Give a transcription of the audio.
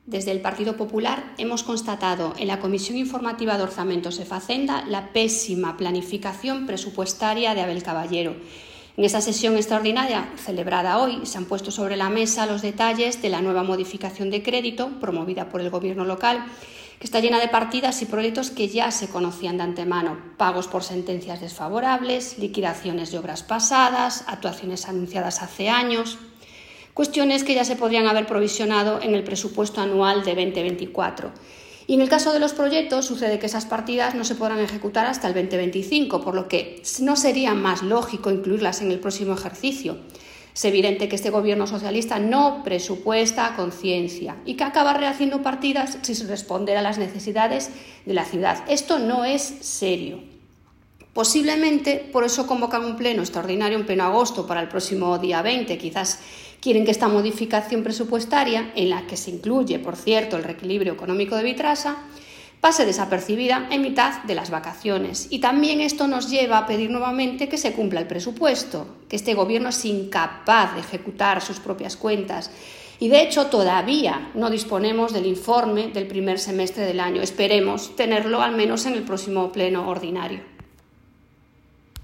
Desde el Partido Popular hemos constatado en la Comisión Informativa de Orzamentos de Facenda la pésima planificación presupuestaria de Abel Caballero. En esa sesión extraordinaria celebrada hoy se han puesto sobre la mesa los detalles de la nueva modificación de crédito promovida por el Gobierno local, que está llena de partidas y proyectos que ya se conocían de antemano: pagos por sentencias desfavorables, liquidaciones de obras pasadas, actuaciones anunciadas hace años. Cuestiones que ya se podrían haber provisionado en el presupuesto anual de 2024. Y en el caso de los proyectos sucede que esas partidas no se podrán ejecutar hasta el 2025, por lo que no sería más lógico incluirlas en el próximo ejercicio. Es evidente que este gobierno socialista no presupuesta a conciencia y que acaba rehaciendo partidas sin responder a las necesidades de la ciudad. Esto no es serio. Posiblemente por eso convocan un pleno extraordinario en pleno agosto para el próximo día 20. Quizás quieren que esta modificación presupuestaria, en la que se incluye, por cierto, el reequilibrio económico de Vitrasa, pase desapercibida en mitad de las vacaciones. Y también esto nos lleva a pedir nuevamente que se cumpla el presupuesto, que este gobierno es incapaz de ejecutar sus propias cuentas. Y de hecho todavía no disponemos del informe del primer semestre del año. Esperemos tenerlo al menos en el próximo pleno ordinario.